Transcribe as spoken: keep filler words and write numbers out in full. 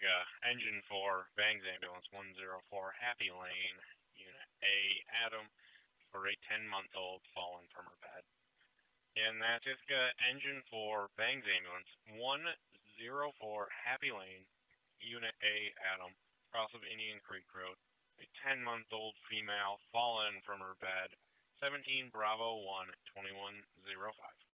Jessica, engine four, Bangs Ambulance one zero four, Happy Lane, Unit A, Adam, for a ten-month-old fallen from her bed. And that Jessica, engine four, Bangs Ambulance one zero four, Happy Lane, Unit A, Adam, cross of Indian Creek Road, a ten-month-old female fallen from her bed, seventeen Bravo one, twenty-one oh five.